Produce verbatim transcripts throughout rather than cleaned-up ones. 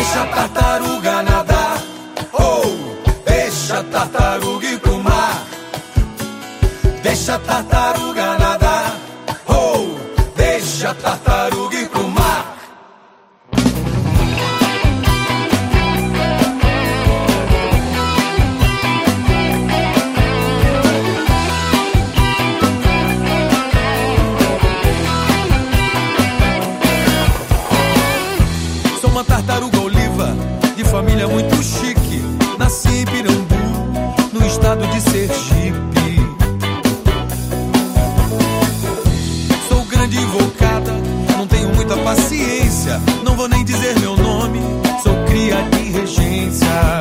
Deixa a tartaruga nadar, oh, deixa a tartaruga ir pro mar. Deixa a tartaruga nadar, oh, deixa a tartaruga ir pro mar. Sou uma tartaruga oliva, de família muito chique. Nasci em Pirambu, no estado de Sergipe. Sou grande e invocada, não tenho muita paciência. Não vou nem dizer meu nome, sou cria de regência.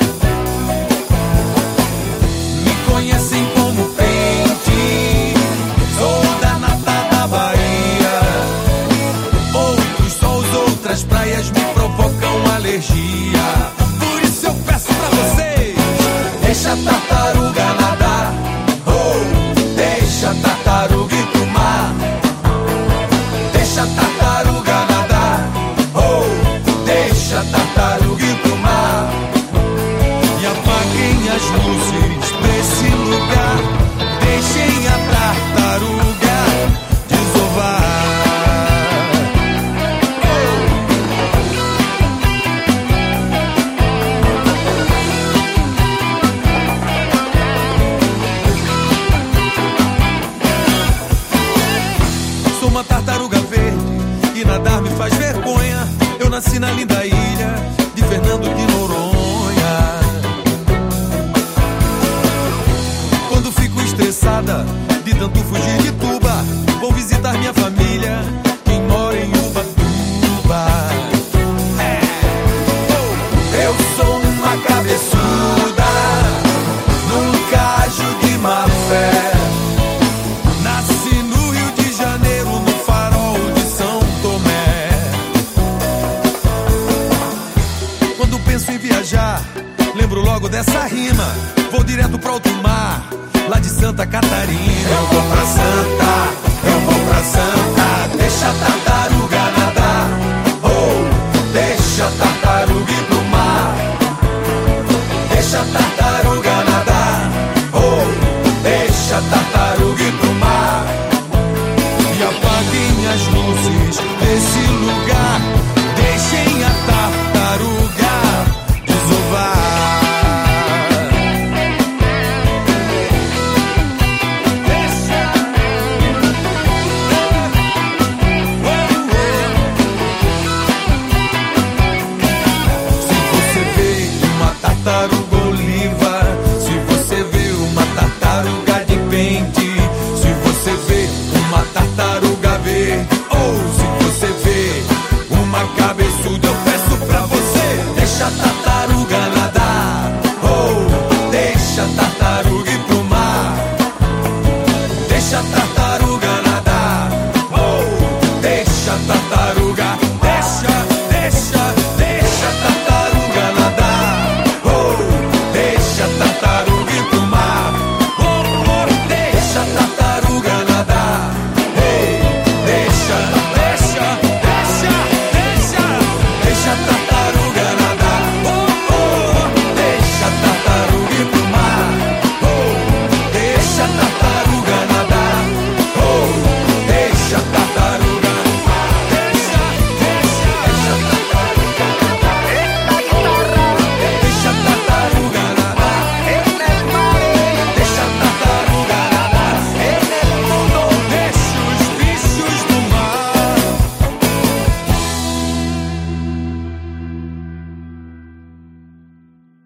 Me conhecem como Pente, sou da nata da Bahia. Outros sols, outras praias me provocam alergia. Por isso eu peço pra vocês: deixa a tartaruga nadar, oh, deixa a tartaruga ir pro mar. Deixa a tartaruga nadar, oh, deixa a tartaruga ir pro mar. E apaguem as luzes desse lugar, deixem a tartaruga desovar. Sou uma tartaruga verde e nadar me faz vergonha. Eu nasci na linda ilha de Fernando de Noronha. Quando fico estressada de tanto fugir de Tuba, vou visitar minha família que mora em Ubatuba. É. Oh. Eu sou uma cabeçuda, num cajo de má fé. Nasci no Rio de Janeiro, no farol de São Tomé. Quando penso em viajar, lembro logo dessa rima. Vou direto pro alto mar, lá de Santa Catarina. Eu vou pra Santa, eu vou pra Santa. Deixa a tartaruga nadar, oh, deixa a tartaruga ir pro mar. Deixa a tartaruga nadar, oh, deixa a tartaruga ir pro mar. E apaguem as luzes desse lugar, deixem a tartaruga desovar. Se você vê uma tartaruga